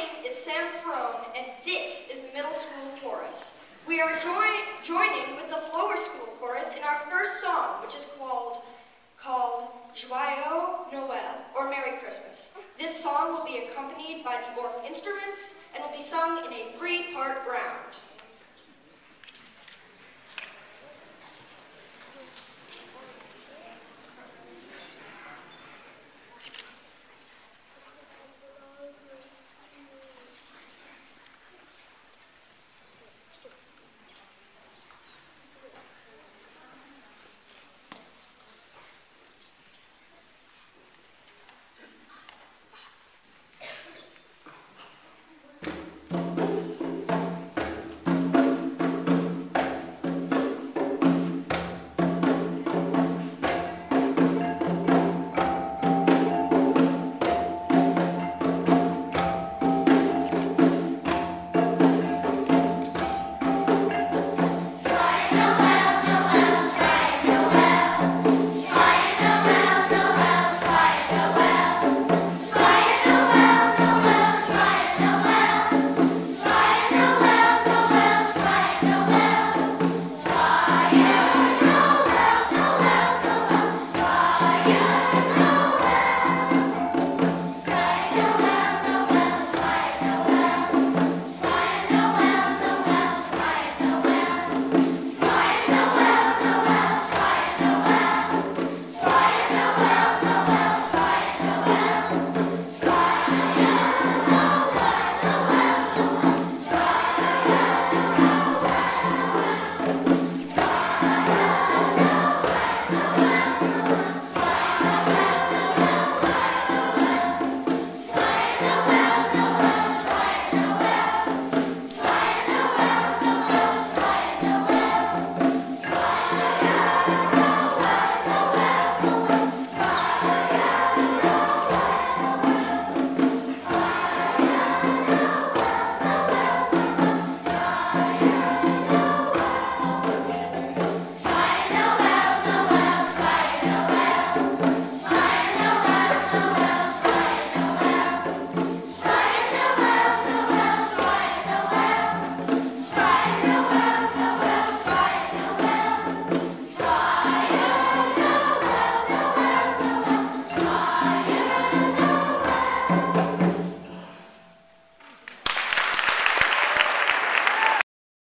name is Sam Ferrone, and this is the middle school chorus. We are joining with the lower school chorus in our first song, which is called Joyeux Noël, or Merry Christmas. This song will be accompanied by the Orff instruments and will be sung in a 3-part round.